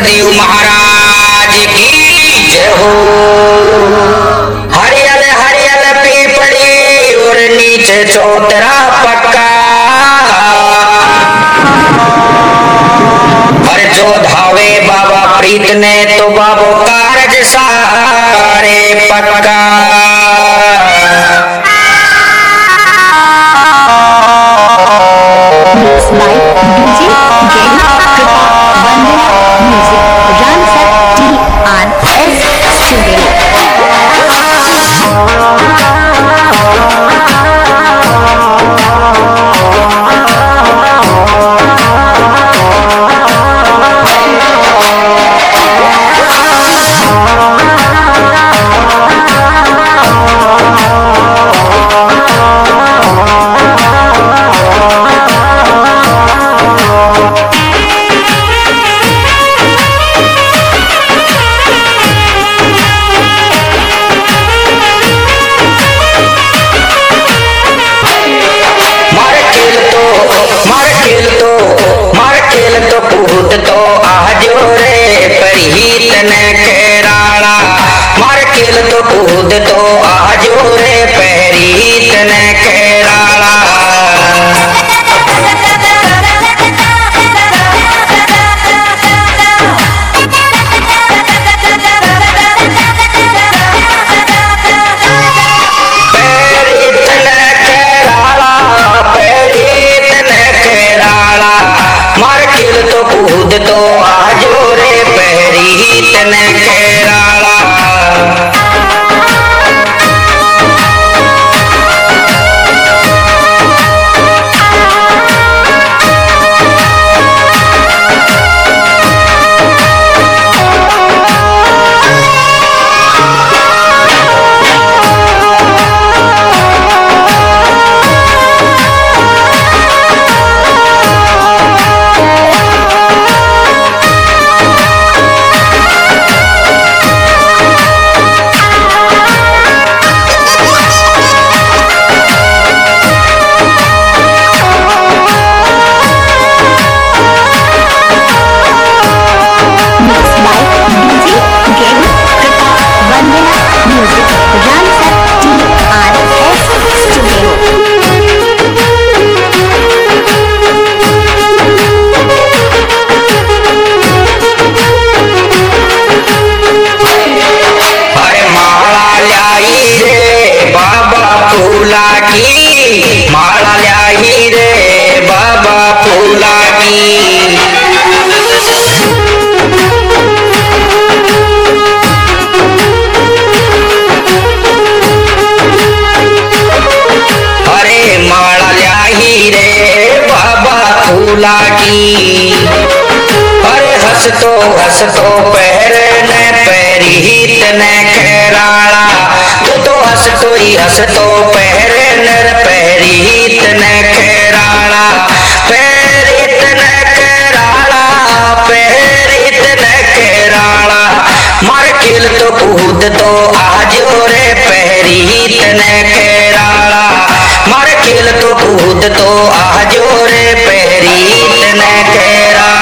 सतदेव महाराज की जय हो। हरियल हरियल पीपड़ी और नीचे चौतरा पक्का, और जो धावे बाबा प्रीत ने तो बाबो कारज सारे पक्का। तो आजो रे परिहित न केराला, मार खेल तो कूद तो आजो रे परिहित न केराला। कूद तो आजो रे परिहित न केराला। माला ल्याही रे बाबा फूला की, अरे माला ल्याही रे बाबा फूला की। अरे हंस तो पहर न परिहित न केराला, तो हंस तो पहर नर परिहित न केराला। परिहित न केराला, परिहित न केराला, मार खेल तो कूद तो आजो रे परिहित न केराला। मार खेल तो कूद तो आजो रे परिहित न केराला।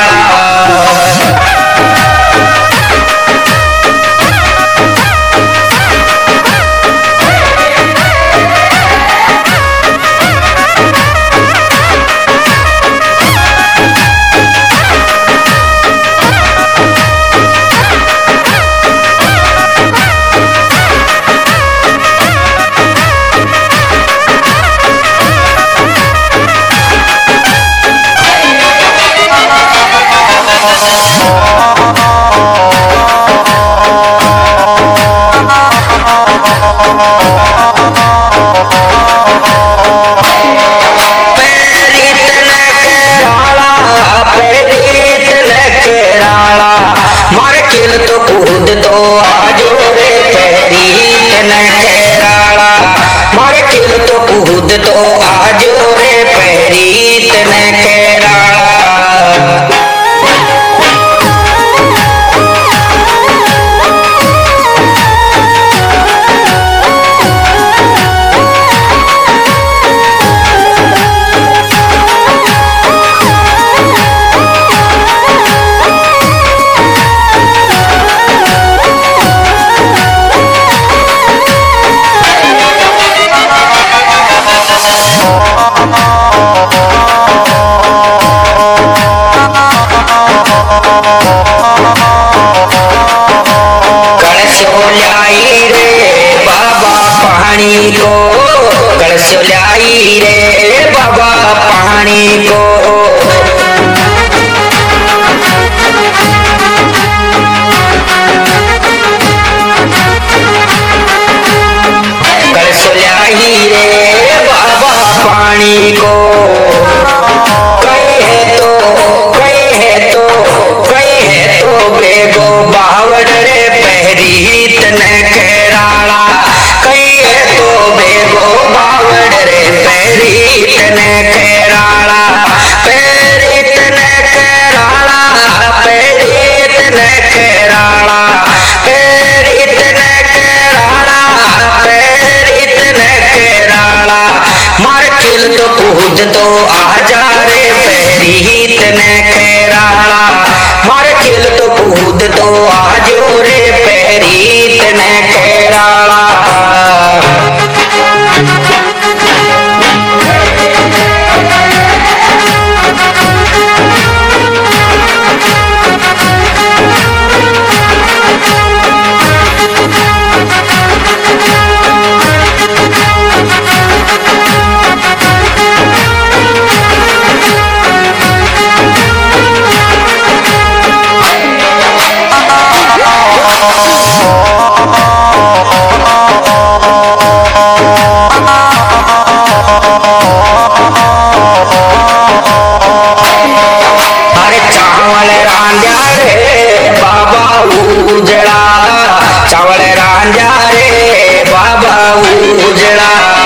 को कलशो लाई रे बाबा पानी को। कलशो लाई रे बाबा पानी को। बेगो बावड़ रे पहरीत न खेराला। कहिए तो बेगो बावड़ रे पहरीत न खेराला। पहरीत न खेराला, पहरीत न खेराला, पहरीत न खेराला, पहरीत न खेराला। मार खिल तो कूद तो आजा रे पहरीत न खेराला। मार खिल तो कूद तो आजो रे पहरीत न खेराला। उजड़ा चावल रांझा रे बाबा उजड़ा।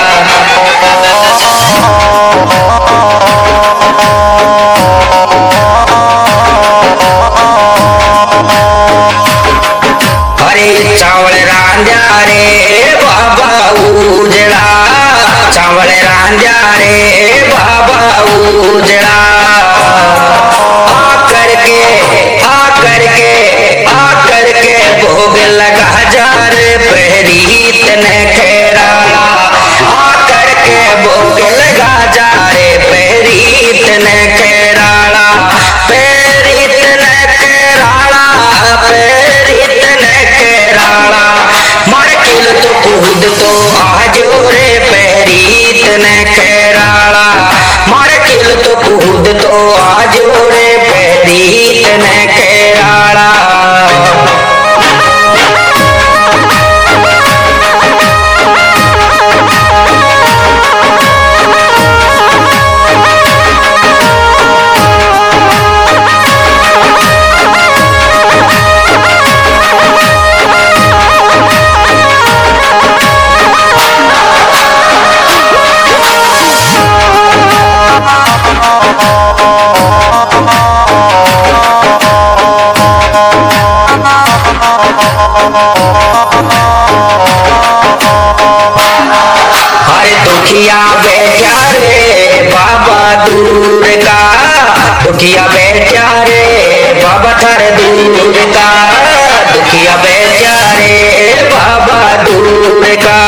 अरे चावल रांझा रे बाबा उजड़ा, चावल रांझा रे बाबा उजड़ा। आकर के भोग लगा जा रे पहरीत न खेराला। आकर के भोग लगा जा रे पहरीत न खेराला। पहरीत न खेराला, पहरीत न खेराला। मार खिल तो कूद तो आजो रे पहरीत न खेराला। मार खिल तो कूद तो आजो रे पहरीत न खेराला। हर दुखिया बैठा रे बाबा दूर का। दुखिया बैठा रे बाबा थर दूर का। दुखिया बैठा रे बाबा दूर का।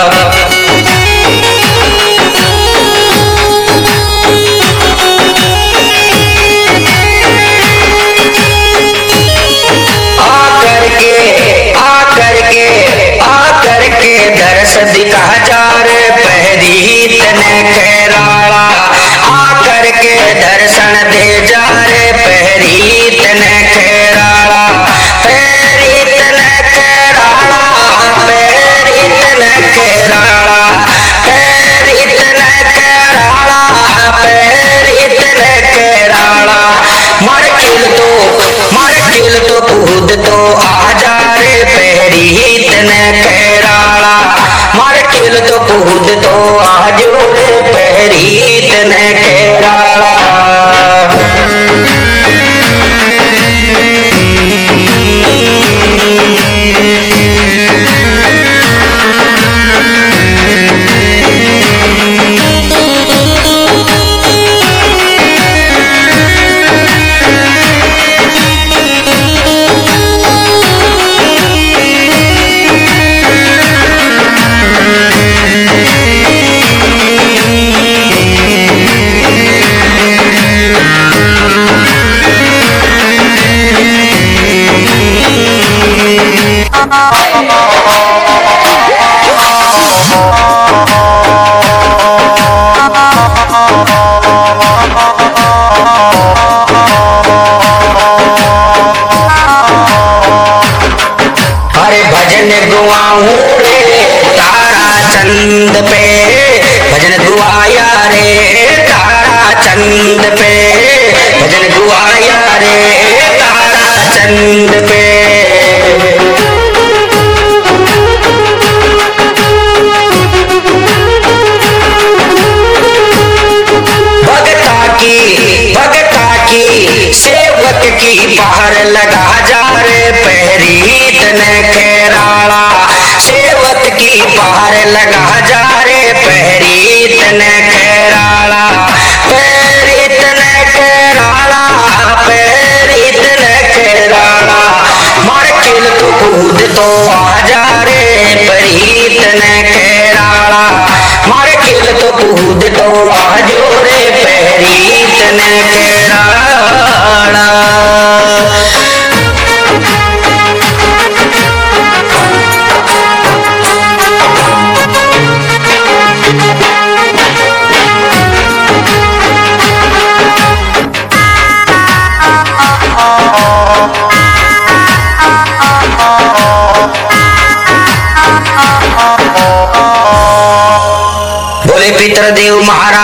आकर के दर्श दिखा जा रे पहरीत न खेराला। आकर के दर्शन दे जा रे पहरीत न खेराला। पहरीत न खेराला, पहरीत न खेराला, पहरीत न खेराला, पहरीत न खेराला। मार खिल तो कूद तो आजा रे पहरीत न खेराला। मार खिल तो कूद तो आजो रे पहरीत न खेराला। चंद पे। भगता की सेवक की पहर लगा जा रे पैरी तने केराला। सेवक की पहर लगा जा रे पैरी तने केराला। पैरी तने केराला, पैरी तने केराला। मार खेल तो कूद तो आ जा रे पैरी तने केराला। मार खेल तो कूद तो आ जो रे पैरी तने केराला। बोले पितृदेव महाराज